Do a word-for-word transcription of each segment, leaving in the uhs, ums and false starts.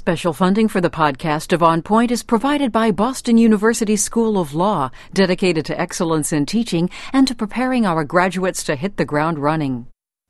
Special funding for the podcast of On Point is provided by Boston University School of Law, dedicated to excellence in teaching and to preparing our graduates to hit the ground running.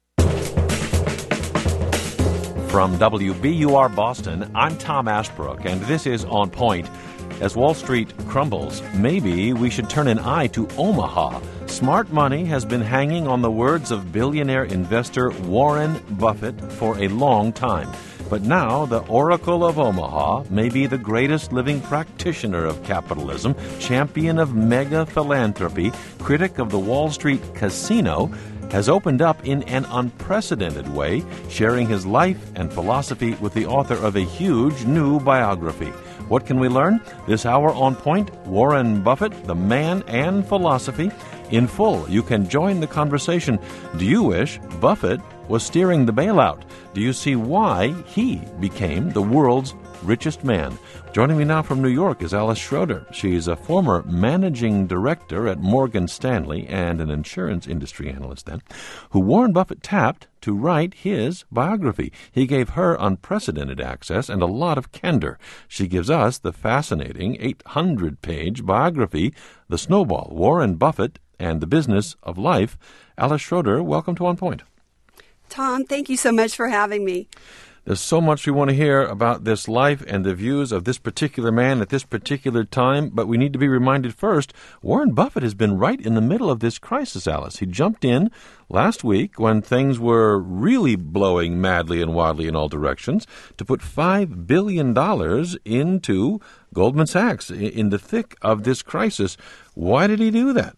From W B U R Boston, I'm Tom Ashbrook, and this is On Point. As Wall Street crumbles, maybe we should turn an eye to Omaha. Smart money has been hanging on the words of billionaire investor Warren Buffett for a long time. But now the Oracle of Omaha may be the greatest living practitioner of capitalism, champion of mega philanthropy, critic of the Wall Street casino, has opened up in an unprecedented way, sharing his life and philosophy with the author of a huge new biography. What can we learn? This hour on Point, Warren Buffett, the man and philosophy, in full. You can join the conversation. Do you wish Buffett was steering the bailout? Do you see why he became the world's richest man? Joining me now from New York is Alice Schroeder. She's a former managing director at Morgan Stanley and an insurance industry analyst then, who Warren Buffett tapped to write his biography. He gave her unprecedented access and a lot of candor. She gives us the fascinating eight hundred page biography, The Snowball, Warren Buffett and the Business of Life. Alice Schroeder, welcome to On Point. Tom, thank you so much for having me. There's so much we want to hear about this life and the views of this particular man at this particular time, but we need to be reminded first, Warren Buffett has been right in the middle of this crisis, Alice. He jumped in last week when things were really blowing madly and wildly in all directions to put five billion dollars into Goldman Sachs in the thick of this crisis. Why did he do that?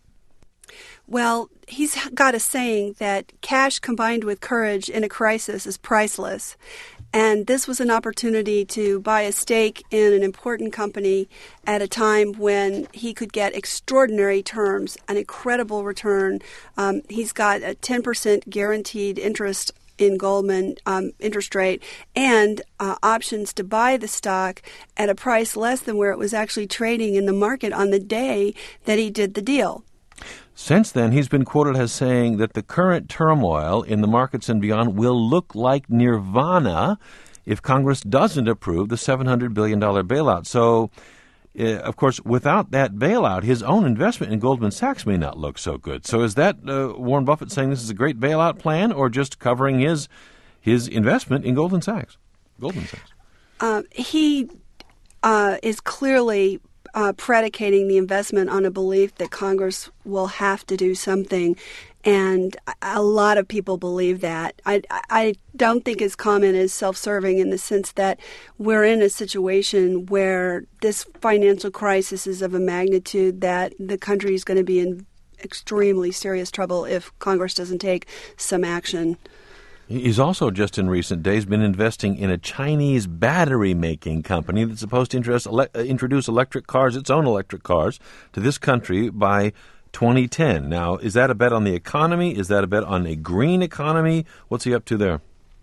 Well, he's got a saying that cash combined with courage in a crisis is priceless. And this was an opportunity to buy a stake in an important company at a time when he could get extraordinary terms, an incredible return. Um, he's got a ten percent guaranteed interest in Goldman um, interest rate and uh, options to buy the stock at a price less than where it was actually trading in the market on the day that he did the deal. Since then, he's been quoted as saying that the current turmoil in the markets and beyond will look like nirvana if Congress doesn't approve the seven hundred billion dollars bailout. So, uh, of course, without that bailout, his own investment in Goldman Sachs may not look so good. So is that uh, Warren Buffett saying this is a great bailout plan or just covering his his investment in Goldman Sachs? Goldman Sachs. Uh, he uh, is clearly Uh, predicating the investment on a belief that Congress will have to do something. And a lot of people believe that. I, I don't think his comment is self-serving in the sense that we're in a situation where this financial crisis is of a magnitude that the country is going to be in extremely serious trouble if Congress doesn't take some action. He's also, just in recent days, been investing in a Chinese battery-making company that's supposed to interest, ele- introduce electric cars, its own electric cars, to this country by twenty ten. Now, is that a bet on the economy? Is that a bet on a green economy? What's he up to there?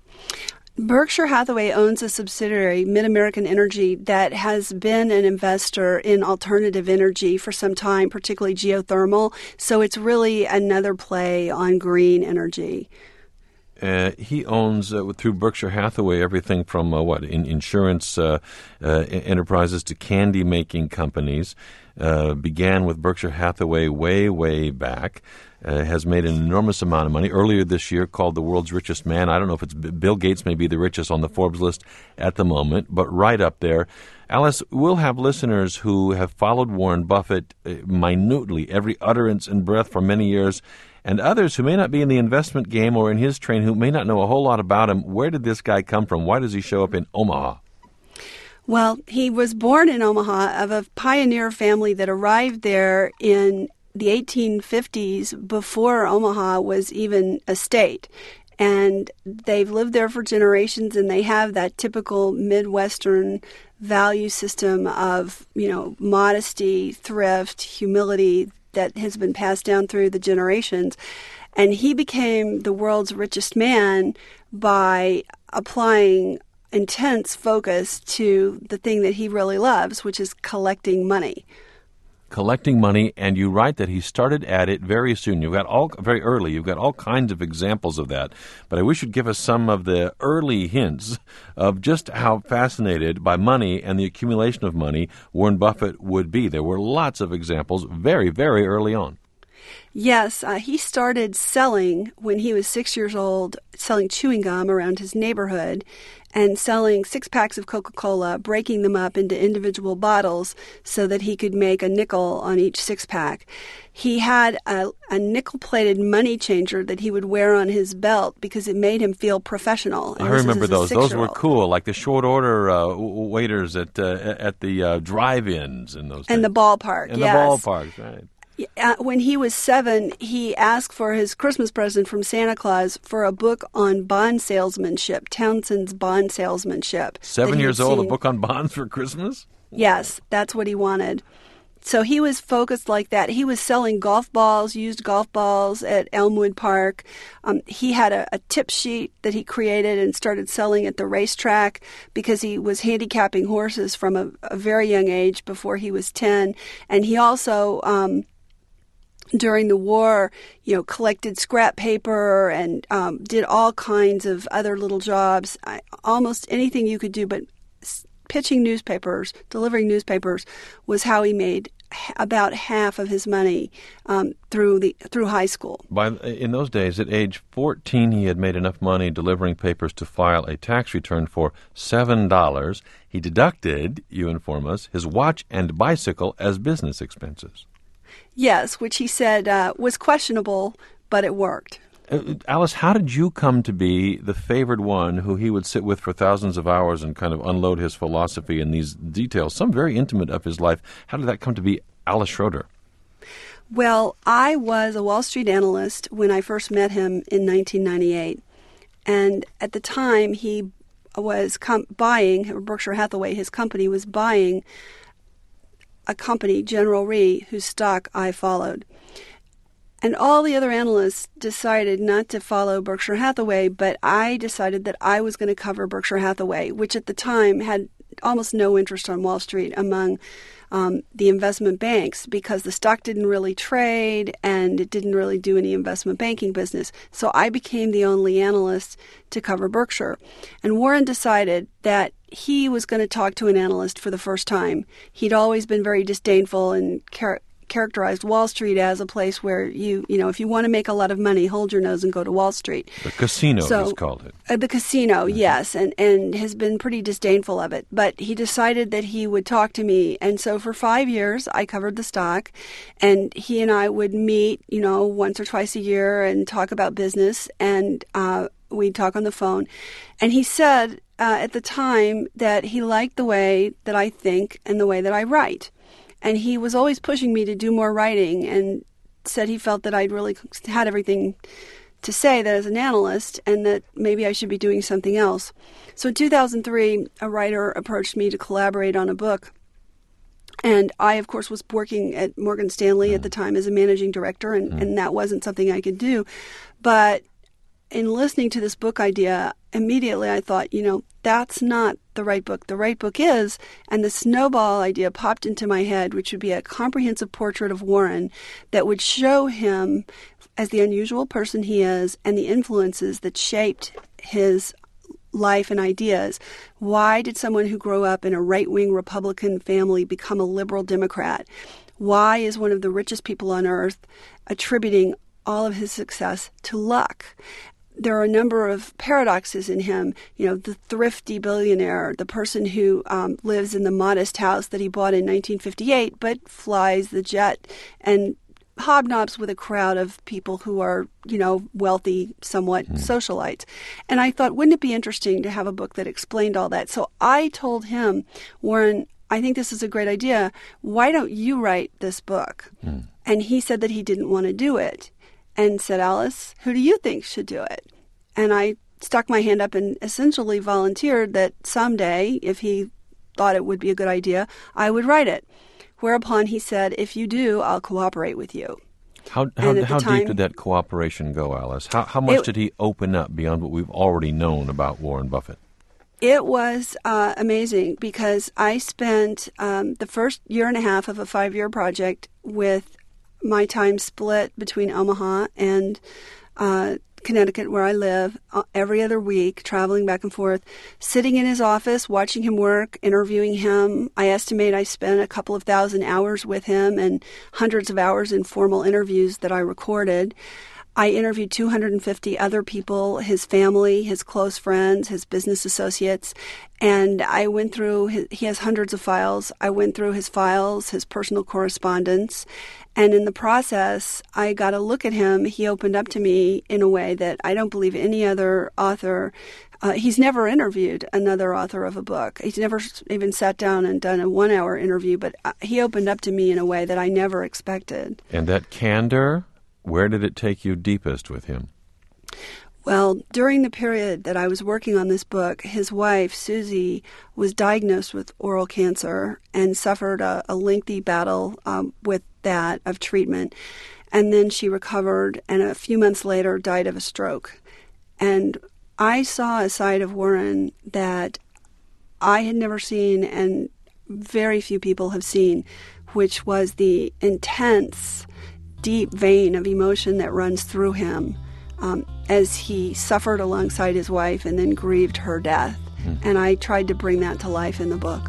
Berkshire Hathaway owns a subsidiary, Mid-American Energy, that has been an investor in alternative energy for some time, particularly geothermal. So it's really another play on green energy. Uh, he owns, uh, through Berkshire Hathaway, everything from, uh, what, in insurance uh, uh, enterprises to candy-making companies. Uh, began with Berkshire Hathaway way, way back. Uh, has made an enormous amount of money. Earlier this year, called the world's richest man. I don't know if it's Bill Gates may be the richest on the Forbes list at the moment, but right up there. Alice, we'll have listeners who have followed Warren Buffett uh, minutely, every utterance and breath for many years, and others who may not be in the investment game or in his train who may not know a whole lot about him. Where did this guy come from? Why does he show up in Omaha? Well, he was born in Omaha of a pioneer family that arrived there in the eighteen fifties before Omaha was even a state. And they've lived there for generations, and they have that typical Midwestern value system of, you know, modesty, thrift, humility that has been passed down through the generations. And he became the world's richest man by applying intense focus to the thing that he really loves, which is collecting money. collecting money, and you write that he started at it very soon. You've got all very early. You've got all kinds of examples of that. But I wish you'd give us some of the early hints of just how fascinated by money and the accumulation of money Warren Buffett would be. There were lots of examples very, very early on. Yes, uh, he started selling when he was six years old, selling chewing gum around his neighborhood and selling six packs of Coca-Cola, breaking them up into individual bottles so that he could make a nickel on each six-pack. He had a, a nickel-plated money changer that he would wear on his belt because it made him feel professional. And I remember those. Those were cool, like the short-order uh, waiters at uh, at the uh, drive-ins and those. And things. the ballpark, and yes. the ballparks, right. Uh, when he was seven, he asked for his Christmas present from Santa Claus for a book on bond salesmanship, Townsend's bond salesmanship. Seven years old, seen. A book on bonds for Christmas? Yes, that's what he wanted. So he was focused like that. He was selling golf balls, used golf balls at Elmwood Park. Um, he had a, a tip sheet that he created and started selling at the racetrack because he was handicapping horses from a, a very young age before he was ten. And he also... Um, during the war, you know, collected scrap paper and um, did all kinds of other little jobs, I, almost anything you could do, but pitching newspapers, delivering newspapers was how he made about half of his money um, through the through high school. By in those days, at age fourteen, he had made enough money delivering papers to file a tax return for seven dollars. He deducted, you inform us, his watch and bicycle as business expenses. Yes, which he said uh, was questionable, but it worked. Uh, Alice, how did you come to be the favored one who he would sit with for thousands of hours and kind of unload his philosophy and these details, some very intimate of his life? How did that come to be Alice Schroeder? Well, I was a Wall Street analyst when I first met him in nineteen ninety-eight. And at the time, he was com- buying, Berkshire Hathaway, his company, was buying a company, General Re, whose stock I followed. And all the other analysts decided not to follow Berkshire Hathaway, but I decided that I was going to cover Berkshire Hathaway, which at the time had almost no interest on Wall Street among um, the investment banks because the stock didn't really trade and it didn't really do any investment banking business. So I became the only analyst to cover Berkshire. And Warren decided that he was going to talk to an analyst for the first time. He'd always been very disdainful and char- characterized Wall Street as a place where you, you know, if you want to make a lot of money, hold your nose and go to Wall Street. The casino, so, he's called it. Uh, the casino, mm-hmm. yes, and, and has been pretty disdainful of it. But he decided that he would talk to me. And so for five years, I covered the stock. And he and I would meet, you know, once or twice a year and talk about business. And uh, we'd talk on the phone. And he said uh, at the time that he liked the way that I think and the way that I write. And he was always pushing me to do more writing and said he felt that I'd really had everything to say that as an analyst and that maybe I should be doing something else. So in two thousand three, a writer approached me to collaborate on a book. And I, of course, was working at Morgan Stanley at the time as a managing director, and, mm. and that wasn't something I could do. But in listening to this book idea, immediately I thought, you know, that's not the right book. The right book is, and the snowball idea popped into my head, which would be a comprehensive portrait of Warren that would show him as the unusual person he is and the influences that shaped his life and ideas. Why did someone who grew up in a right-wing Republican family become a liberal Democrat? Why is one of the richest people on earth attributing all of his success to luck? There are a number of paradoxes in him. You know, the thrifty billionaire, the person who um, lives in the modest house that he bought in nineteen fifty-eight, but flies the jet and hobnobs with a crowd of people who are, you know, wealthy, somewhat mm. socialites. And I thought, wouldn't it be interesting to have a book that explained all that? So I told him, Warren, I think this is a great idea. Why don't you write this book? Mm. And he said that he didn't want to do it. And said, Alice, who do you think should do it? And I stuck my hand up and essentially volunteered that someday, if he thought it would be a good idea, I would write it. Whereupon he said, if you do, I'll cooperate with you. How how, how time, deep did that cooperation go, Alice? How, how much it, did he open up beyond what we've already known about Warren Buffett? It was uh, amazing because I spent um, the first year and a half of a five-year project with my time split between Omaha and uh, Connecticut, where I live, uh, every other week, traveling back and forth, sitting in his office, watching him work, interviewing him. I estimate I spent a couple of thousand hours with him and hundreds of hours in formal interviews that I recorded. I interviewed two hundred fifty other people, his family, his close friends, his business associates, and I went through, his, he has hundreds of files. I went through his files, his personal correspondence, and in the process, I got a look at him. He opened up to me in a way that I don't believe any other author. Uh, he's never interviewed another author of a book. He's never even sat down and done a one-hour interview, but he opened up to me in a way that I never expected. And that candor, where did it take you deepest with him? Well, during the period that I was working on this book, his wife, Susie, was diagnosed with oral cancer and suffered a, a lengthy battle um, with that of treatment. And then she recovered and a few months later died of a stroke. And I saw a side of Warren that I had never seen and very few people have seen, which was the intense, deep vein of emotion that runs through him um, as he suffered alongside his wife and then grieved her death. Mm. And I tried to bring that to life in the book.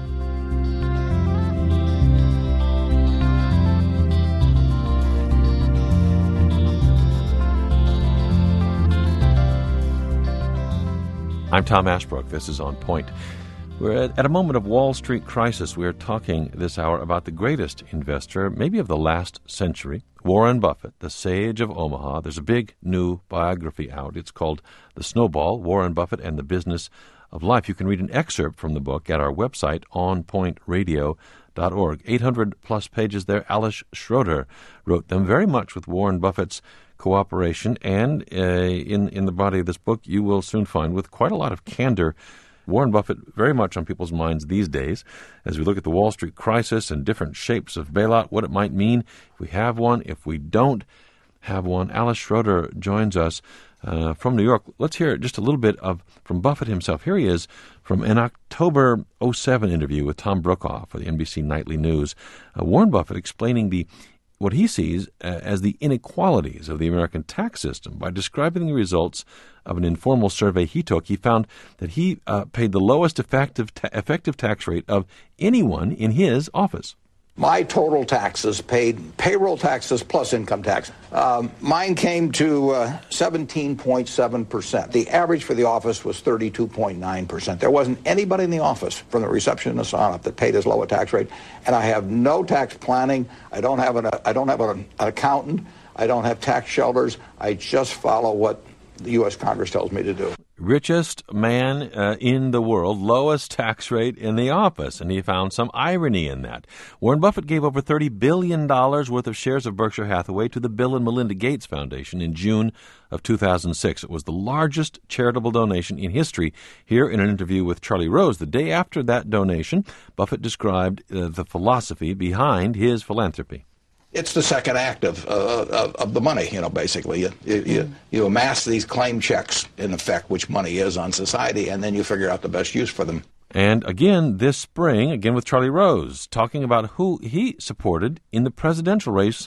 I'm Tom Ashbrook. This is On Point. We're at a moment of Wall Street crisis. We're talking this hour about the greatest investor, maybe of the last century, Warren Buffett, the sage of Omaha. There's a big new biography out. It's called The Snowball, Warren Buffett and the Business of Life. You can read an excerpt from the book at our website, on point radio dot org. eight hundred plus pages there. Alice Schroeder wrote them, very much with Warren Buffett's cooperation, and uh, in, in the body of this book, you will soon find with quite a lot of candor Warren Buffett very much on people's minds these days as we look at the Wall Street crisis and different shapes of bailout, what it might mean if we have one, if we don't have one. Alice Schroeder joins us uh, from New York. Let's hear just a little bit of from Buffett himself. Here he is from an October oh seven interview with Tom Brokaw for the N B C Nightly News. Uh, Warren Buffett explaining the what he sees uh, as the inequalities of the American tax system. By describing the results of an informal survey he took, he found that he uh, paid the lowest effective ta- effective tax rate of anyone in his office. My total taxes paid, payroll taxes plus income tax, um, mine came to uh, seventeen point seven percent. The average for the office was thirty-two point nine percent. There wasn't anybody in the office, from the receptionist on up, that paid as low a tax rate. And I have no tax planning. I don't have an, I don't have an, an accountant. I don't have tax shelters. I just follow what the U S Congress tells me to do. Richest man uh, in the world, lowest tax rate in the office, and he found some irony in that. Warren Buffett gave over thirty billion dollars worth of shares of Berkshire Hathaway to the Bill and Melinda Gates Foundation in June of two thousand six. It was the largest charitable donation in history. Here in an interview with Charlie Rose, the day after that donation, Buffett described uh, the philosophy behind his philanthropy. It's the second act of, uh, of of the money, you know, basically. You, you, you amass these claim checks, in effect, which money is on society, and then you figure out the best use for them. And again, this spring, again with Charlie Rose, talking about who he supported in the presidential race.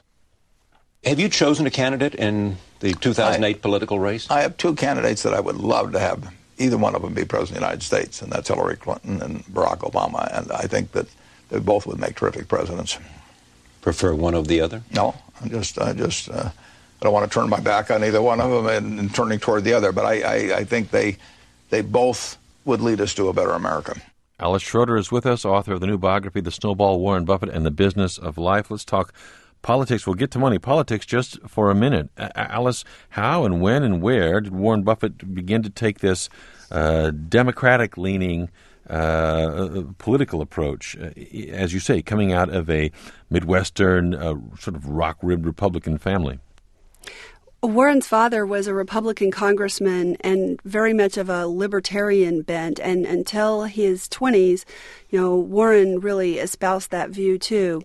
Have you chosen a candidate in the two thousand eight I, political race? I have two candidates that I would love to have either one of them be president of the United States, and that's Hillary Clinton and Barack Obama. And I think that they both would make terrific presidents. Prefer one over the other? No, I just, I just, uh, I don't want to turn my back on either one of them and, and turning toward the other. But I, I, I think they, they both would lead us to a better America. Alice Schroeder is with us, author of the new biography, The Snowball, Warren Buffett and the Business of Life. Let's talk politics. We'll get to money. Politics just for a minute. Uh, Alice, how and when and where did Warren Buffett begin to take this uh, Democratic-leaning Uh, political approach, uh, as you say, coming out of a Midwestern uh, sort of rock-ribbed Republican family? Warren's father was a Republican congressman and very much of a libertarian bent, and until his twenties, you know, Warren really espoused that view too.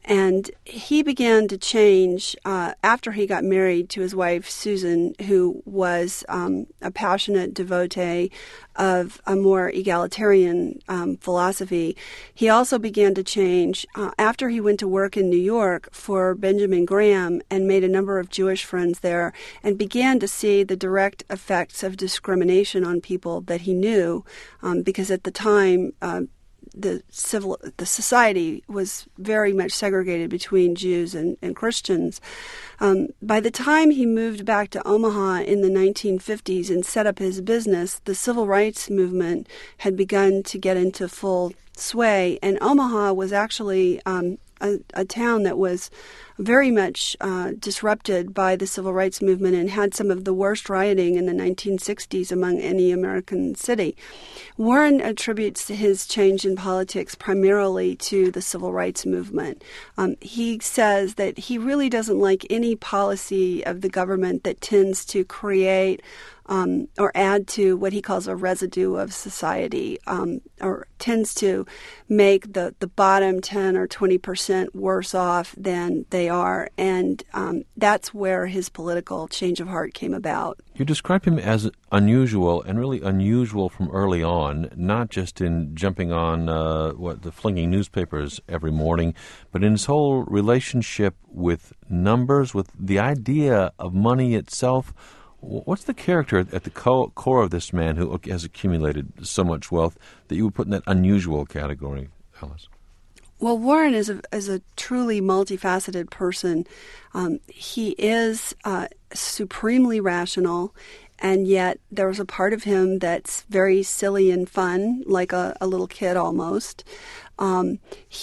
And he began to change uh, after he got married to his wife, Susan, who was um, a passionate devotee of a more egalitarian um, philosophy. He also began to change uh, after he went to work in New York for Benjamin Graham and made a number of Jewish friends there, and began to see the direct effects of discrimination on people that he knew, um, because at the time, uh, the civil the society was very much segregated between Jews and, and Christians. Um, by the time he moved back to Omaha in the nineteen fifties and set up his business, the civil rights movement had begun to get into full sway, and Omaha was actually um, a, a town that was very much uh, disrupted by the civil rights movement and had some of the worst rioting in the nineteen sixties among any American city. Warren attributes his change in politics primarily to the civil rights movement. Um, he says that he really doesn't like any policy of the government that tends to create Um, or add to what he calls a residue of society, um, or tends to make the, the bottom ten or twenty percent worse off than they are. And um, that's where his political change of heart came about. You describe him as unusual, and really unusual from early on, not just in jumping on uh, what the flinging newspapers every morning, but in his whole relationship with numbers, with the idea of money itself. What's the character at the core of this man who has accumulated so much wealth that you would put in that unusual category, Alice? Well, Warren is a, is a truly multifaceted person. Um, he is uh, supremely rational, and yet there's a part of him that's very silly and fun, like a, a little kid almost. Um,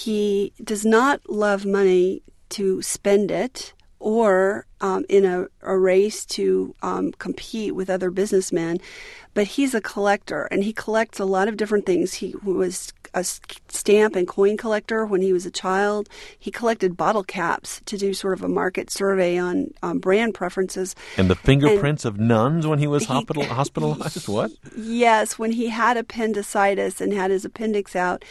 he does not love money to spend it, or um, in a, a race to um, compete with other businessmen. But he's a collector, and he collects a lot of different things. He was a stamp and coin collector when he was a child. He collected bottle caps to do sort of a market survey on um, brand preferences. And the fingerprints and of nuns when he was he, hospital, hospitalized? What? Yes, when he had appendicitis and had his appendix out,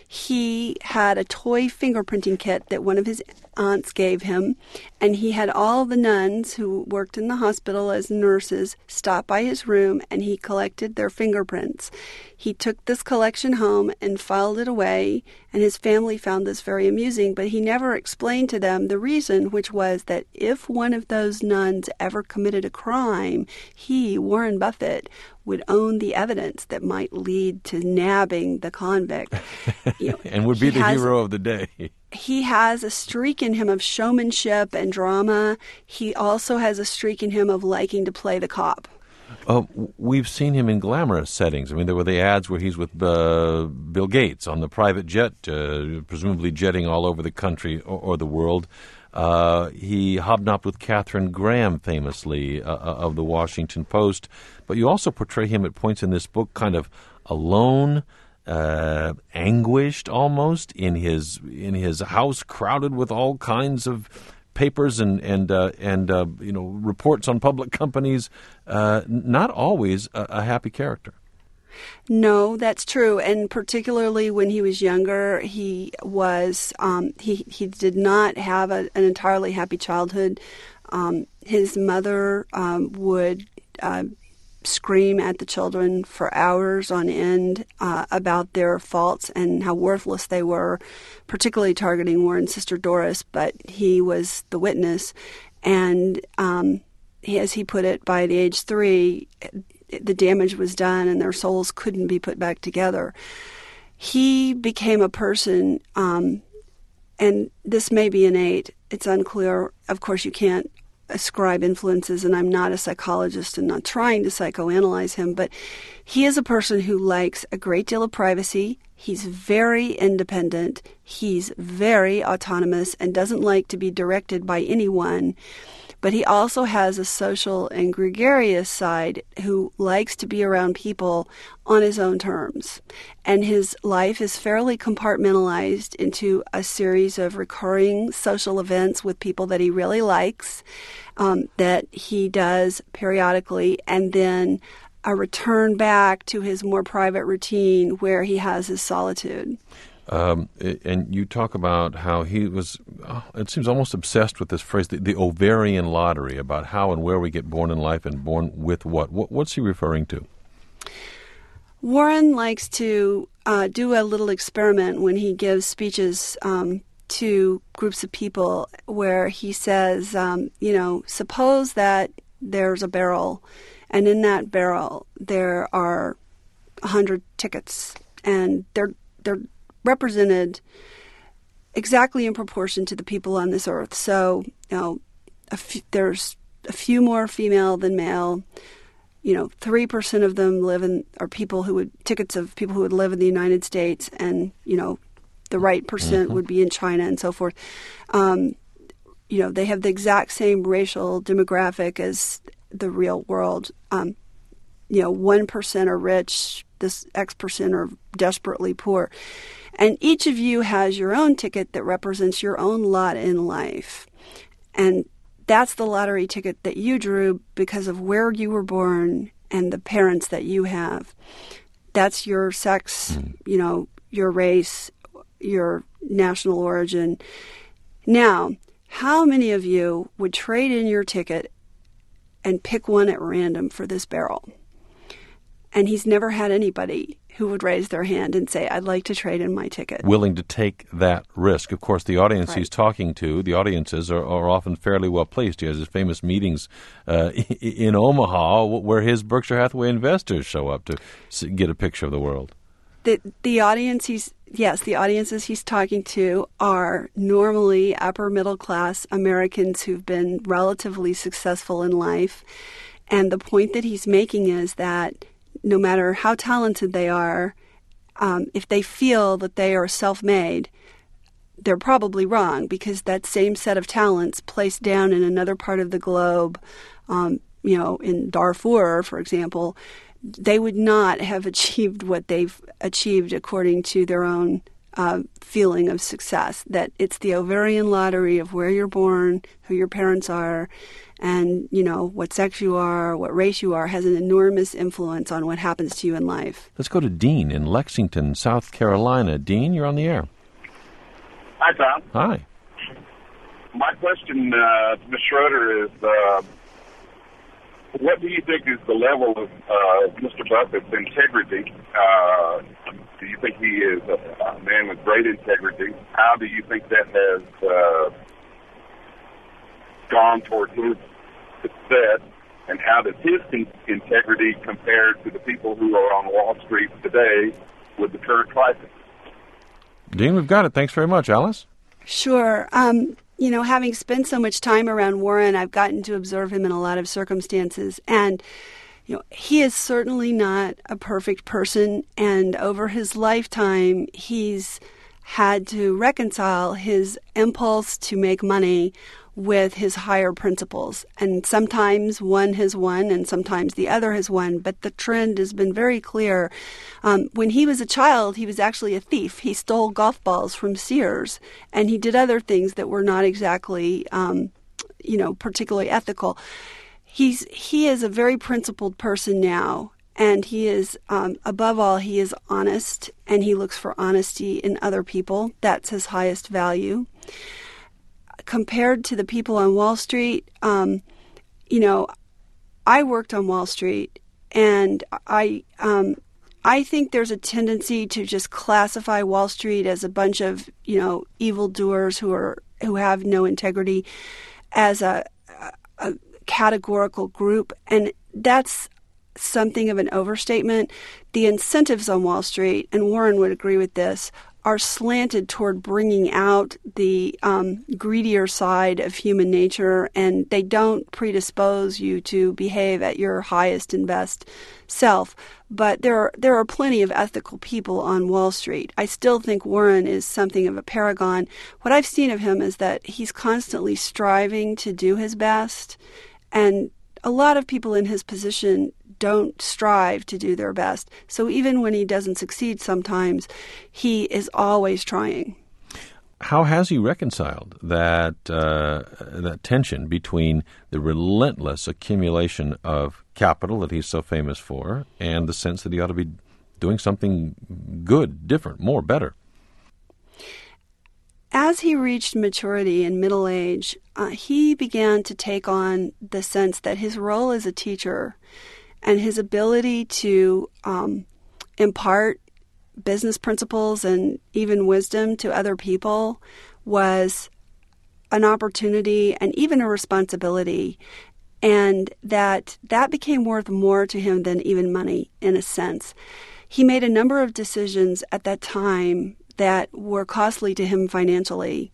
he had a toy fingerprinting kit that one of his aunts gave him, and he had all the nuns who worked in the hospital as nurses stop by his room, and he collected their fingerprints. He took this collection home and filed it away, and his family found this very amusing, but he never explained to them the reason, which was that if one of those nuns ever committed a crime, he, Warren Buffett, would own the evidence that might lead to nabbing the convict. You know, and would be the has, hero of the day. He has a streak in him of showmanship and drama. He also has a streak in him of liking to play the cop. Uh, we've seen him in glamorous settings. I mean, there were the ads where he's with uh, Bill Gates on the private jet, uh, presumably jetting all over the country or, or the world. Uh, he hobnobbed with Katharine Graham, famously, uh, of the Washington Post. But you also portray him at points in this book kind of alone, uh, anguished almost, in his in his house crowded with all kinds of papers and and uh, and uh, you know, reports on public companies. Uh, not always a, a happy character. No, that's true, and particularly when he was younger, he was um, he he did not have a, an entirely happy childhood. Um, his mother um, would uh, scream at the children for hours on end uh, about their faults and how worthless they were, particularly targeting Warren's sister Doris, but he was the witness. And um, he, as he put it, by the age three, the damage was done and their souls couldn't be put back together. He became a person, um, and this may be innate, it's unclear. Of course, you can't ascribe influences, and I'm not a psychologist and not trying to psychoanalyze him, but he is a person who likes a great deal of privacy. He's very independent. He's very autonomous and doesn't like to be directed by anyone. But he also has a social and gregarious side who likes to be around people on his own terms. And his life is fairly compartmentalized into a series of recurring social events with people that he really likes, um, that he does periodically, and then a return back to his more private routine where he has his solitude. Um, and you talk about how he was, oh, it seems almost obsessed with this phrase, the, the ovarian lottery, about how and where we get born in life and born with what. what what's he referring to? Warren likes to uh, do a little experiment when he gives speeches um, to groups of people where he says, um, you know, suppose that there's a barrel, and in that barrel there are a hundred tickets, and they're they're represented exactly in proportion to the people on this earth. So, you know, a f- there's a few more female than male. You know, three percent of them live in are people who would tickets of people who would live in the United States, and you know, the right percent mm-hmm. would be in China and so forth. Um, you know, they have the exact same racial demographic as the real world. Um, you know, one percent are rich, this X percent are desperately poor. And each of you has your own ticket that represents your own lot in life. And that's the lottery ticket that you drew because of where you were born and the parents that you have. That's your sex, mm. you know, your race, your national origin. Now, how many of you would trade in your ticket and pick one at random for this barrel? And he's never had anybody who would raise their hand and say, I'd like to trade in my ticket. Willing to take that risk. Of course, the audience right. he's talking to, the audiences are, are often fairly well placed. He has his famous meetings uh, in Omaha where his Berkshire Hathaway investors show up to get a picture of the world. The, the audience he's, yes, the audiences he's talking to are normally upper middle class Americans who've been relatively successful in life. And the point that he's making is that no matter how talented they are, um, if they feel that they are self-made, they're probably wrong, because that same set of talents placed down in another part of the globe, um, you know, in Darfur, for example, they would not have achieved what they've achieved according to their own uh, feeling of success. That it's the ovarian lottery of where you're born, who your parents are, and, you know, what sex you are, what race you are, has an enormous influence on what happens to you in life. Let's go to Dean in Lexington, South Carolina. Dean, you're on the air. Hi, Tom. Hi. My question uh, to Miz Schroeder is, uh, what do you think is the level of uh, Mister Buffett's integrity? Uh, do you think he is a, a man with great integrity? How do you think that has uh, gone toward his success, and how does his integrity compare to the people who are on Wall Street today with the current crisis? Dean, we've got it. Thanks very much. Alice? Sure. Um, you know, having spent so much time around Warren, I've gotten to observe him in a lot of circumstances. And, you know, he is certainly not a perfect person. And over his lifetime, he's had to reconcile his impulse to make money with his higher principles. And sometimes one has won and sometimes the other has won, but the trend has been very clear. Um, when he was a child, he was actually a thief. He stole golf balls from Sears, and he did other things that were not exactly, um, you know, particularly ethical. He's he is a very principled person now, and he is, um, above all, he is honest, and he looks for honesty in other people. That's his highest value. Compared to the people on Wall Street, um, you know, I worked on Wall Street, and I um, I think there's a tendency to just classify Wall Street as a bunch of, you know, evildoers who are who have no integrity as a, a categorical group, and that's something of an overstatement. The incentives on Wall Street, and Warren would agree with this, are slanted toward bringing out the um, greedier side of human nature, and they don't predispose you to behave at your highest and best self. But there are, there are plenty of ethical people on Wall Street. I still think Warren is something of a paragon. What I've seen of him is that he's constantly striving to do his best, and a lot of people in his position don't strive to do their best. So even when he doesn't succeed sometimes, he is always trying. How has he reconciled that uh, that tension between the relentless accumulation of capital that he's so famous for and the sense that he ought to be doing something good, different, more, better? as he reached maturity and middle age, uh, he began to take on the sense that his role as a teacher and his ability to um, impart business principles and even wisdom to other people was an opportunity and even a responsibility, and that that became worth more to him than even money, in a sense. He made a number of decisions at that time that were costly to him financially.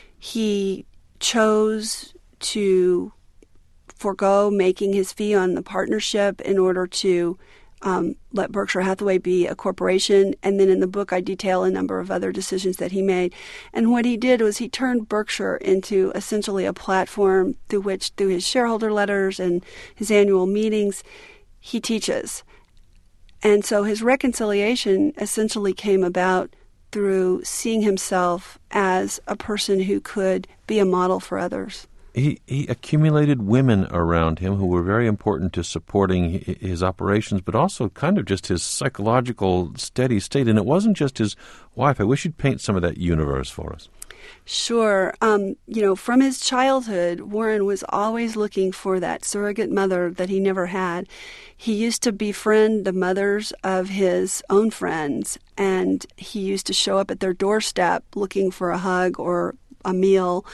He chose to forego making his fee on the partnership in order to um, let Berkshire Hathaway be a corporation. And then in the book, I detail a number of other decisions that he made. And what he did was he turned Berkshire into essentially a platform through which, through his shareholder letters and his annual meetings, he teaches. And so his reconciliation essentially came about through seeing himself as a person who could be a model for others. He he accumulated women around him who were very important to supporting his operations, but also kind of just his psychological steady state. And it wasn't just his wife. I wish you'd paint some of that universe for us. Sure. Um, you know, from his childhood, Warren was always looking for that surrogate mother that he never had. He used to befriend the mothers of his own friends, and he used to show up at their doorstep looking for a hug or a meal.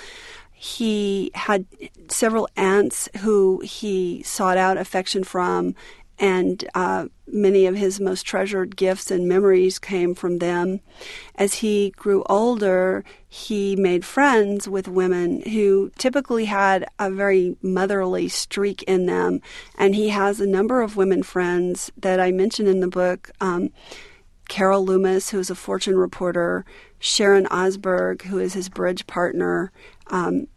He had several aunts who he sought out affection from, and uh, many of his most treasured gifts and memories came from them. As he grew older, he made friends with women who typically had a very motherly streak in them, and he has a number of women friends that I mention in the book. Um, Carol Loomis, who is a Fortune reporter, Sharon Osberg, who is his bridge partner, um,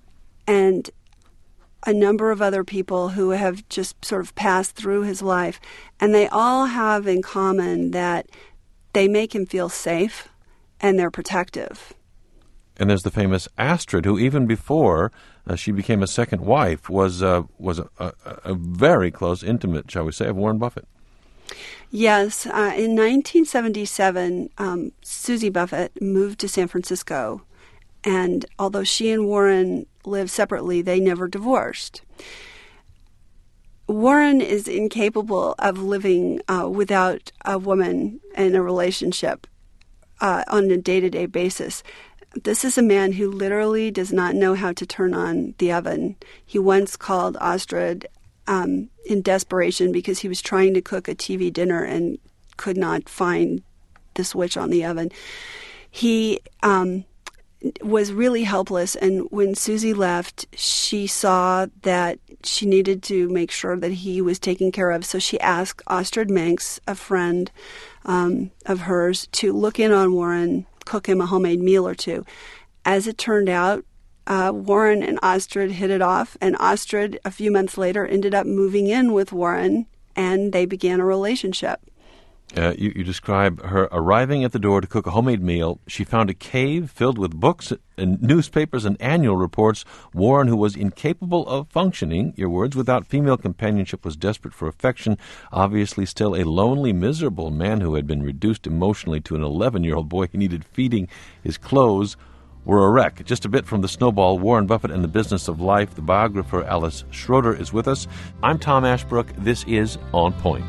and a number of other people who have just sort of passed through his life. And they all have in common that they make him feel safe and they're protective. And there's the famous Astrid, who even before uh, she became a second wife was uh, was a, a, a very close intimate, shall we say, of Warren Buffett. Yes. Uh, in nineteen seventy-seven, um, Susie Buffett moved to San Francisco. And although she and Warren lived separately, they never divorced. Warren is incapable of living uh, without a woman in a relationship uh, on a day-to-day basis. This is a man who literally does not know how to turn on the oven. He once called Astrid um, in desperation because he was trying to cook a T V dinner and could not find the switch on the oven. He um, was really helpless, and when Susie left, she saw that she needed to make sure that he was taken care of. So she asked Astrid Manx, a friend um, of hers, to look in on Warren, cook him a homemade meal or two. As it turned out, uh, Warren and Astrid hit it off, and Astrid, a few months later, ended up moving in with Warren, and they began a relationship. Uh, you, you describe her arriving at the door to cook a homemade meal. She found a cave filled with books and newspapers and annual reports. Warren, who was incapable of functioning, your words, without female companionship, was desperate for affection, obviously still a lonely, miserable man who had been reduced emotionally to an eleven-year-old boy who needed feeding. His clothes were a wreck. Just a bit from The Snowball, Warren Buffett and the Business of Life. The biographer Alice Schroeder is with us. I'm Tom Ashbrook. This is On Point.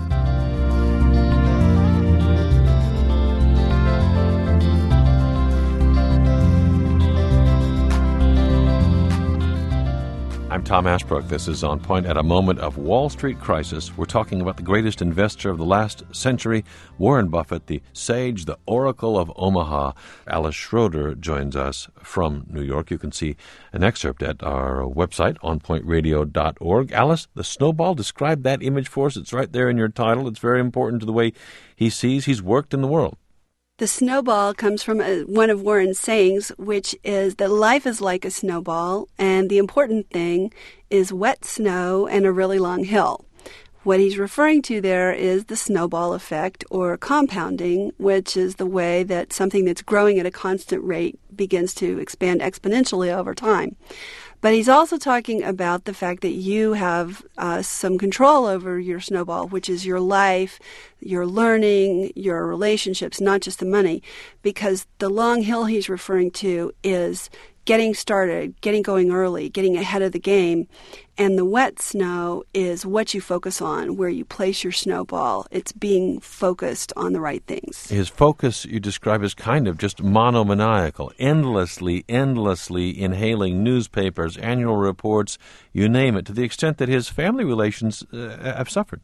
I'm Tom Ashbrook. This is On Point. At a moment of Wall Street crisis, we're talking about the greatest investor of the last century, Warren Buffett, the sage, the oracle of Omaha. Alice Schroeder joins us from New York. You can see an excerpt at our website, on point radio dot org. Alice, the snowball, describe that image for us. It's right there in your title. It's very important to the way he sees he's worked in the world. The snowball comes from a, one of Warren's sayings, which is that life is like a snowball, and the important thing is wet snow and a really long hill. What he's referring to there is the snowball effect, or compounding, which is the way that something that's growing at a constant rate begins to expand exponentially over time. But he's also talking about the fact that you have uh, some control over your snowball, which is your life, your learning, your relationships, not just the money. Because the long hill he's referring to is getting started, getting going early, getting ahead of the game. And the wet snow is what you focus on, where you place your snowball. It's being focused on the right things. His focus you describe as kind of just monomaniacal, endlessly, endlessly inhaling newspapers, annual reports, you name it, to the extent that his family relations uh, have suffered.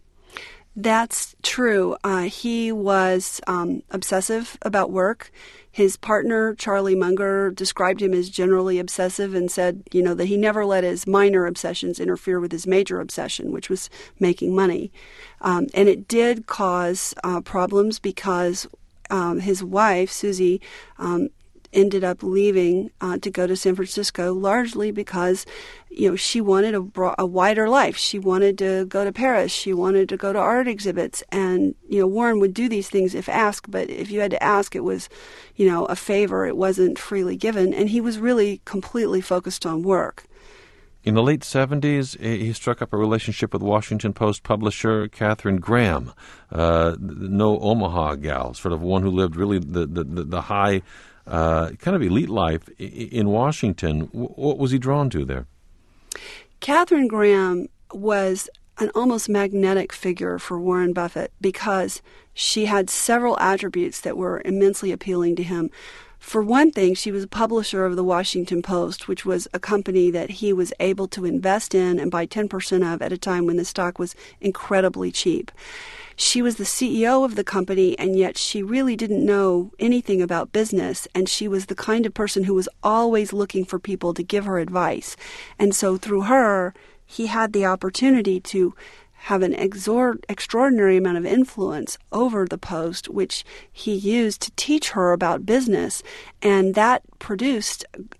That's true. Uh, he was um, obsessive about work. His partner, Charlie Munger, described him as generally obsessive and said, you know, that he never let his minor obsessions interfere with his major obsession, which was making money. Um, and it did cause uh, problems because um, his wife, Susie, um, ended up leaving uh, to go to San Francisco, largely because, you know, she wanted a, bro- a wider life. She wanted to go to Paris. She wanted to go to art exhibits. And, you know, Warren would do these things if asked, but if you had to ask, it was, you know, a favor. It wasn't freely given. And he was really completely focused on work. In the late seventies, he struck up a relationship with Washington Post publisher Katharine Graham, uh, no Omaha gal, sort of one who lived really the, the, the, the high Uh, kind of elite life in Washington. What was he drawn to there? Katharine Graham was an almost magnetic figure for Warren Buffett because she had several attributes that were immensely appealing to him. For one thing, she was a publisher of the Washington Post, which was a company that he was able to invest in and buy ten percent of at a time when the stock was incredibly cheap. She was the C E O of the company, and yet she really didn't know anything about business, and she was the kind of person who was always looking for people to give her advice. And so through her, he had the opportunity to have an exor- extraordinary amount of influence over the Post, which he used to teach her about business, and that produced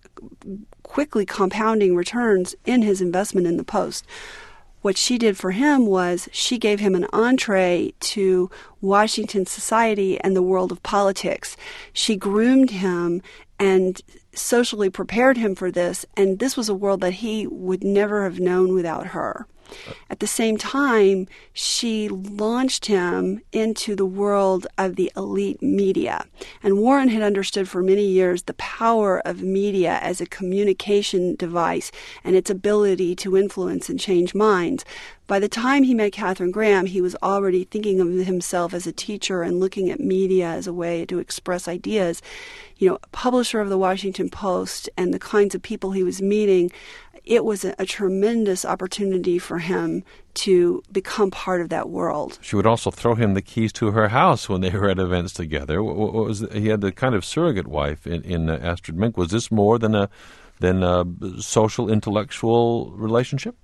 quickly compounding returns in his investment in the Post. What she did for him was she gave him an entree to Washington society and the world of politics. She groomed him and socially prepared him for this, and this was a world that he would never have known without her. At the same time, she launched him into the world of the elite media. And Warren had understood for many years the power of media as a communication device and its ability to influence and change minds. By the time he met Katharine Graham, he was already thinking of himself as a teacher and looking at media as a way to express ideas. You know, publisher of the Washington Post and the kinds of people he was meeting, it was a, a tremendous opportunity for him to become part of that world. She would also throw him the keys to her house when they were at events together. What, what was the, he had the kind of surrogate wife in, in uh, Astrid Mink. Was this more than a than a social intellectual relationship?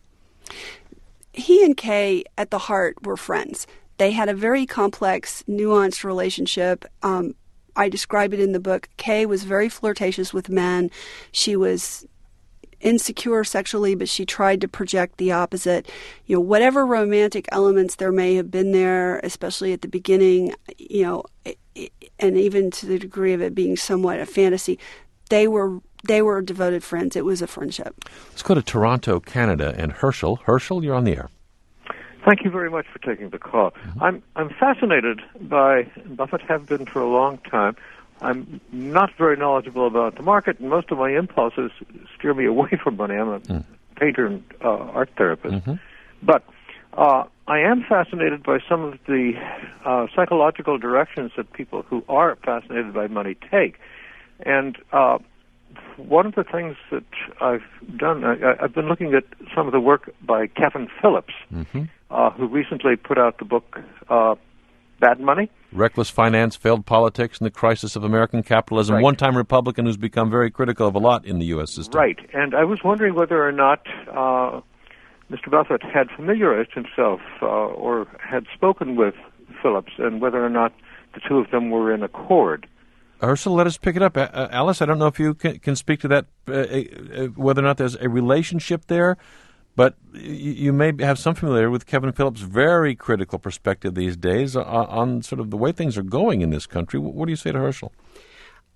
He and Kay, at the heart, were friends. They had a very complex, nuanced relationship. Um, I describe it in the book. Kay was very flirtatious with men. She was insecure sexually, but she tried to project the opposite. You know, whatever romantic elements there may have been there, especially at the beginning, you know, and even to the degree of it being somewhat a fantasy, they were they were devoted friends. It was a friendship. Let's go to Toronto, Canada, and Herschel. Herschel, you're on the air. Thank you very much for taking the call. Mm-hmm. I'm I'm fascinated by Buffett, have been for a long time. I'm not very knowledgeable about the market, and most of my impulses steer me away from money. I'm a mm. painter and uh, art therapist. Mm-hmm. But uh, I am fascinated by some of the uh, psychological directions that people who are fascinated by money take. And uh, one of the things that I've done, I, I've been looking at some of the work by Kevin Phillips, mm-hmm. uh, who recently put out the book uh, Bad Money. Reckless Finance, Failed Politics, and the Crisis of American Capitalism. Right. One-time Republican who's become very critical of a lot in the U S system. Right. And I was wondering whether or not uh, Mister Buffett had familiarized himself uh, or had spoken with Phillips, and whether or not the two of them were in accord. Ursula, let us pick it up. Uh, Alice, I don't know if you can, can speak to that, uh, uh, whether or not there's a relationship there, but you, you may have some familiarity with Kevin Phillips' very critical perspective these days on, on sort of the way things are going in this country. What do you say to Herschel?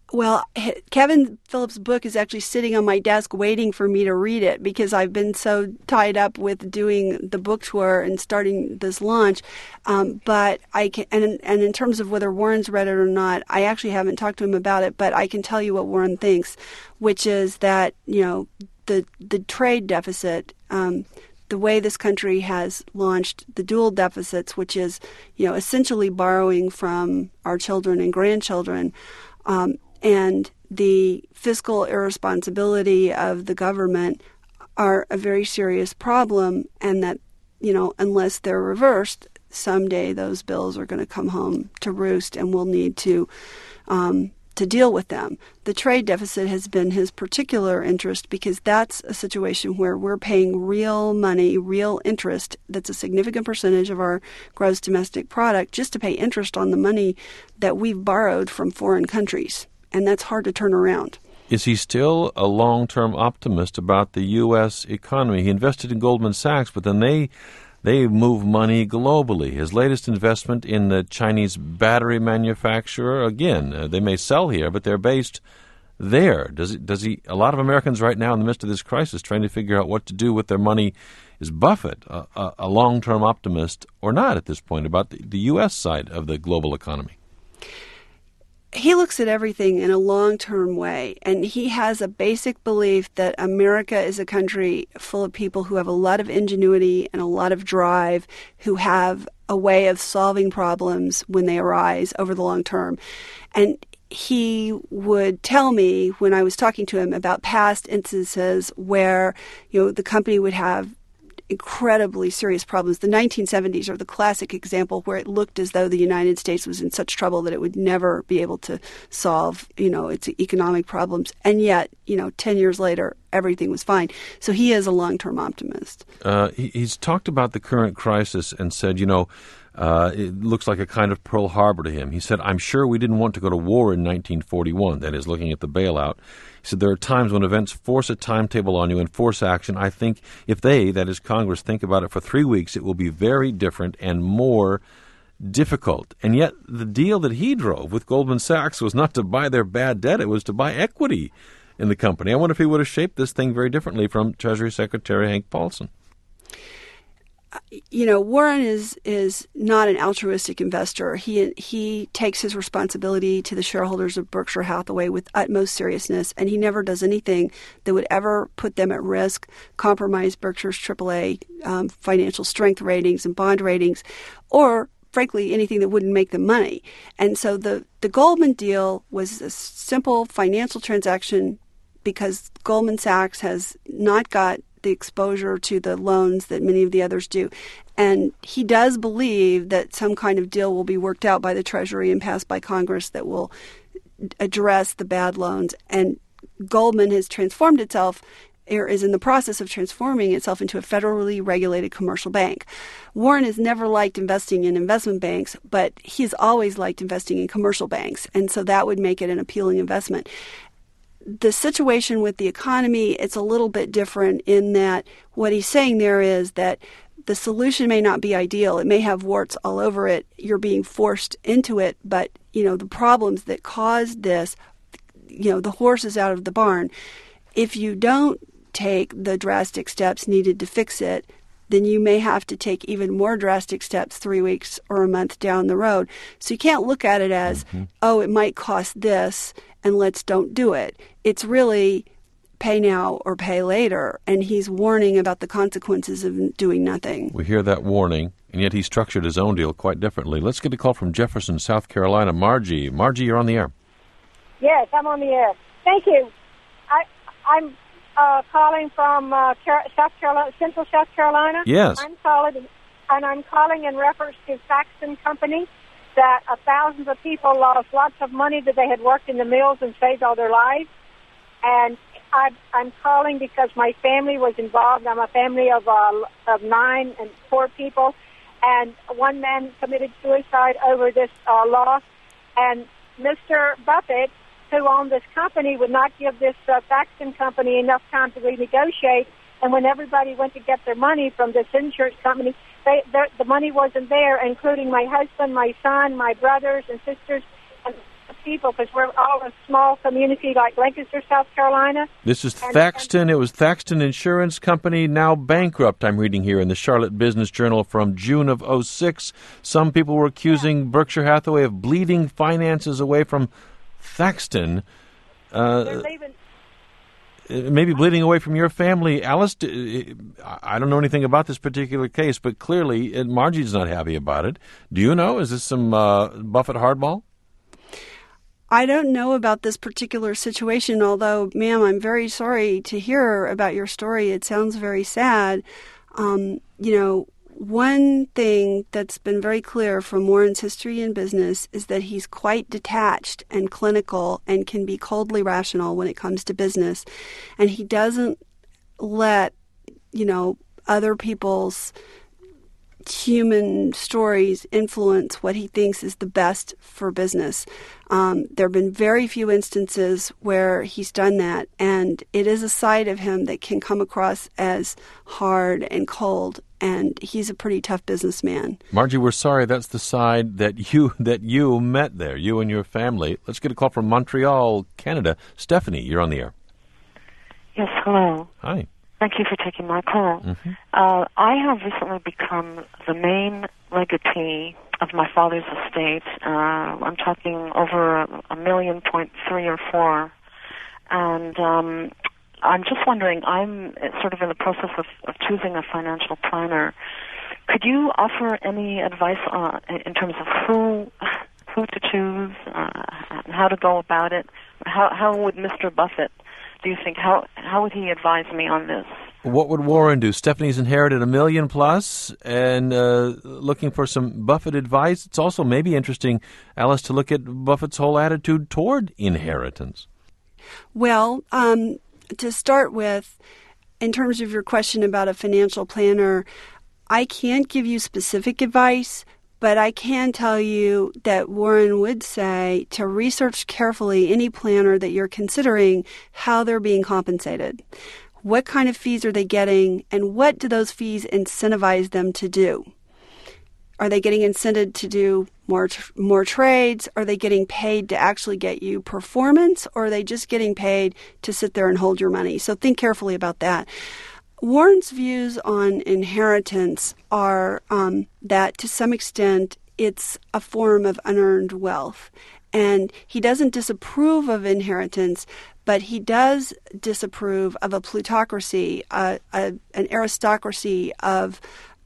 Well, Kevin Phillips' book is actually sitting on my desk waiting for me to read it because I've been so tied up with doing the book tour and starting this launch. Um, but I can, and, and in terms of whether Warren's read it or not, I actually haven't talked to him about it, but I can tell you what Warren thinks, which is that, you know, the, the trade deficit, um, the way this country has launched the dual deficits, which is, you know, essentially borrowing from our children and grandchildren, um, and the fiscal irresponsibility of the government are a very serious problem, and that, you know, unless they're reversed, someday those bills are going to come home to roost, and we'll need to um, to deal with them. The trade deficit has been his particular interest because that's a situation where we're paying real money, real interest. That's a significant percentage of our gross domestic product just to pay interest on the money that we've borrowed from foreign countries. And that's hard to turn around. Is he still a long-term optimist about the U S economy? He invested in Goldman Sachs, but then they they move money globally. His latest investment in the Chinese battery manufacturer, again, uh, they may sell here, but they're based there. Does it, does he? A lot of Americans right now in the midst of this crisis trying to figure out what to do with their money. Is Buffett a, a, a long-term optimist or not at this point about the, the U S side of the global economy? He looks at everything in a long-term way, and he has a basic belief that America is a country full of people who have a lot of ingenuity and a lot of drive, who have a way of solving problems when they arise over the long term. And he would tell me when I was talking to him about past instances where, you know, the company would have incredibly serious problems. The nineteen seventies are the classic example where it looked as though the United States was in such trouble that it would never be able to solve, you know, its economic problems. And yet, you know, ten years later, everything was fine. So he is a long-term optimist. Uh, he, he's talked about the current crisis and said, you know, uh, it looks like a kind of Pearl Harbor to him. He said, I'm sure we didn't want to go to war in nineteen forty-one, that is, looking at the bailout. He said, there are times when events force a timetable on you and force action. I think if they, that is Congress, think about it for three weeks, it will be very different and more difficult. And yet the deal that he drove with Goldman Sachs was not to buy their bad debt, it was to buy equity in the company. I wonder if he would have shaped this thing very differently from Treasury Secretary Hank Paulson. You know, Warren is is not an altruistic investor. He he takes his responsibility to the shareholders of Berkshire Hathaway with utmost seriousness, and he never does anything that would ever put them at risk, compromise Berkshire's triple A um, financial strength ratings and bond ratings, or frankly, anything that wouldn't make them money. And so the, the Goldman deal was a simple financial transaction because Goldman Sachs has not got the exposure to the loans that many of the others do. And he does believe that some kind of deal will be worked out by the Treasury and passed by Congress that will address the bad loans. And Goldman has transformed itself, or is in the process of transforming itself into a federally regulated commercial bank. Warren has never liked investing in investment banks, but he's always liked investing in commercial banks. And so that would make it an appealing investment. The situation with the economy, it's a little bit different in that what he's saying there is that the solution may not be ideal. It may have warts all over it. You're being forced into it. But, you know, the problems that caused this, you know, the horse is out of the barn. If you don't take the drastic steps needed to fix it, then you may have to take even more drastic steps three weeks or a month down the road. So you can't look at it as, mm-hmm. oh, it might cost this, and let's don't do it. It's really pay now or pay later, and he's warning about the consequences of doing nothing. We hear that warning, and yet he structured his own deal quite differently. Let's get a call from Jefferson, South Carolina. Margie. Margie, you're on the air. Yes, I'm on the air. Thank you. I, I'm uh, calling from uh, South Carolina, Central South Carolina. Yes. I'm calling, and I'm calling in reference to Saxon Company, that uh, thousands of people lost lots of money that they had worked in the mills and saved all their lives. And I, I'm calling because my family was involved. I'm a family of uh, of nine and four people, and one man committed suicide over this uh, loss. And Mister Buffett, who owned this company, would not give this uh, Saxon Company enough time to renegotiate. And when everybody went to get their money from this insurance company, they, the money wasn't there, including my husband, my son, my brothers and sisters, and people because we're all a small community like Lancaster, South Carolina. This is and, Thaxton. And, it was Thaxton Insurance Company, now bankrupt, I'm reading here in the Charlotte Business Journal from June of oh six. Some people were accusing yeah. Berkshire Hathaway of bleeding finances away from Thaxton. Uh, they're leaving. Maybe bleeding away from your family. Alice, I don't know anything about this particular case, but clearly Margie's not happy about it. Do you know? Is this some uh, Buffett hardball? I don't know about this particular situation, although, ma'am, I'm very sorry to hear about your story. It sounds very sad. Um, you know, one thing that's been very clear from Warren's history in business is that he's quite detached and clinical and can be coldly rational when it comes to business. And he doesn't let, you know, other people's human stories influence what he thinks is the best for business. Um, there have been very few instances where he's done that, and it is a side of him that can come across as hard and cold, and he's a pretty tough businessman. Margie, we're sorry that's the side that you that you met there, you and your family. Let's get a call from Montreal, Canada. Stephanie, you're on the air. Yes, hello. Hi. Thank you for taking my call. Mm-hmm. Uh, I have recently become the main legatee of my father's estate. Uh, I'm talking over a, a million point three or four. And um, I'm just wondering, I'm sort of in the process of, of choosing a financial planner. Could you offer any advice on, in terms of who who to choose, uh, and how to go about it? How, how would Mister Buffett, do you think, how how would he advise me on this? What would Warren do? Stephanie's inherited a million plus and uh, looking for some Buffett advice. It's also maybe interesting, Alice, to look at Buffett's whole attitude toward inheritance. Well, um, to start with, in terms of your question about a financial planner, I can't give you specific advice, but I can tell you that Warren would say to research carefully any planner that you're considering, how they're being compensated. What kind of fees are they getting, and what do those fees incentivize them to do? Are they getting incented to do more more trades? Are they getting paid to actually get you performance, or are they just getting paid to sit there and hold your money? So think carefully about that. Warren's views on inheritance are um, that to some extent it's a form of unearned wealth. And he doesn't disapprove of inheritance, but he does disapprove of a plutocracy, a, a, an aristocracy of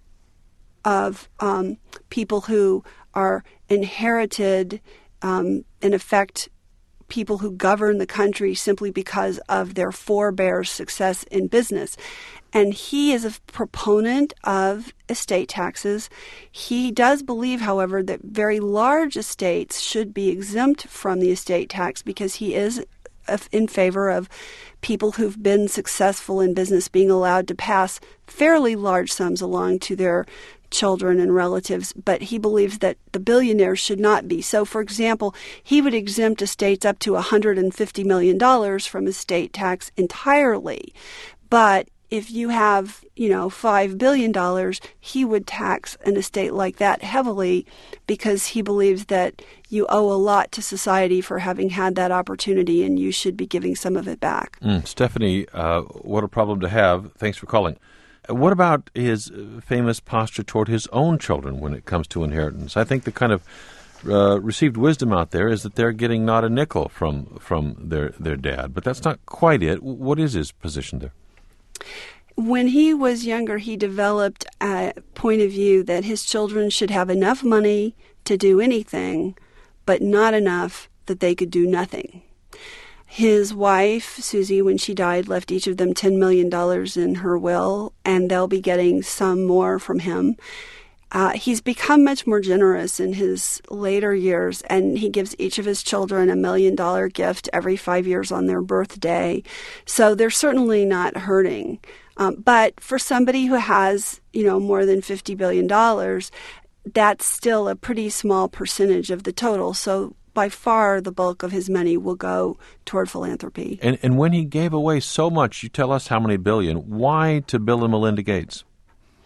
of um, people who are inherited, um, in effect, people who govern the country simply because of their forebears' success in business. And he is a proponent of estate taxes. He does believe, however, that very large estates should be exempt from the estate tax because he is in favor of people who've been successful in business being allowed to pass fairly large sums along to their children and relatives, but he believes that the billionaires should not be. So, for example, he would exempt estates up to one hundred fifty million dollars from estate tax entirely. But if you have, you know, five billion dollars, he would tax an estate like that heavily because he believes that you owe a lot to society for having had that opportunity and you should be giving some of it back. Mm, Stephanie, uh, what a problem to have. Thanks for calling. What about his famous posture toward his own children when it comes to inheritance? I think the kind of uh, received wisdom out there is that they're getting not a nickel from from their, their dad, but that's not quite it. What is his position there? When he was younger, he developed a point of view that his children should have enough money to do anything, but not enough that they could do nothing. His wife, Susie, when she died, left each of them ten million dollars in her will, and they'll be getting some more from him. Uh, he's become much more generous in his later years, and he gives each of his children a million-dollar gift every five years on their birthday. So they're certainly not hurting. Um, but for somebody who has, you know, more than fifty billion dollars, that's still a pretty small percentage of the total. So by far the bulk of his money will go toward philanthropy. And and when he gave away so much, you tell us how many billion, why to Bill and Melinda Gates?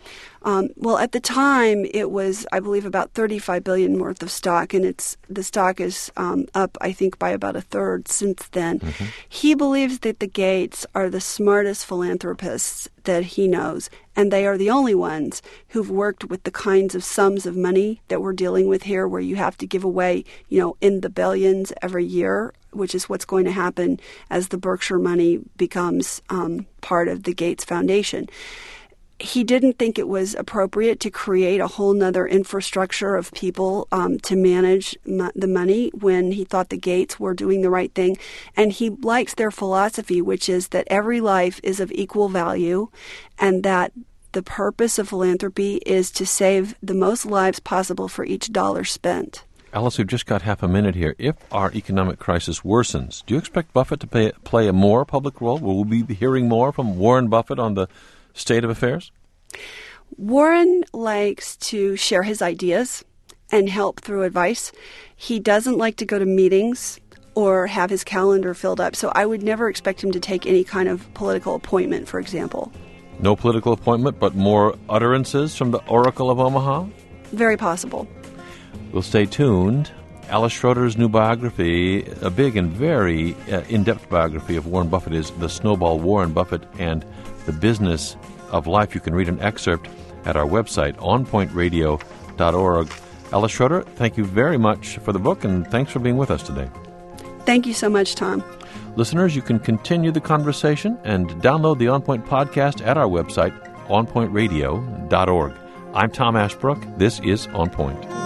Um, well, at the time, it was, I believe, about thirty-five billion dollars worth of stock, and it's the stock is um, up, I think, by about a third since then. Mm-hmm. He believes that the Gates are the smartest philanthropists that he knows, and they are the only ones who've worked with the kinds of sums of money that we're dealing with here, where you have to give away, you know, in the billions every year, which is what's going to happen as the Berkshire money becomes um, part of the Gates Foundation. He didn't think it was appropriate to create a whole nother infrastructure of people um, to manage mo- the money when he thought the Gates were doing the right thing. And he likes their philosophy, which is that every life is of equal value and that the purpose of philanthropy is to save the most lives possible for each dollar spent. Alice, we've just got half a minute here. If our economic crisis worsens, do you expect Buffett to pay, play a more public role? Will we be hearing more from Warren Buffett on the state of affairs? Warren likes to share his ideas and help through advice. He doesn't like to go to meetings or have his calendar filled up, so I would never expect him to take any kind of political appointment, for example. No political appointment, but more utterances from the Oracle of Omaha? Very possible. We'll stay tuned. Alice Schroeder's new biography, a big and very uh, in-depth biography of Warren Buffett, is The Snowball, Warren Buffett and the Business of Life. You can read an excerpt at our website, on point radio dot org. Alice Schroeder, thank you very much for the book, and thanks for being with us today. Thank you so much, Tom. Listeners, you can continue the conversation and download the On Point podcast at our website, on point radio dot org. I'm Tom Ashbrook. This is On Point.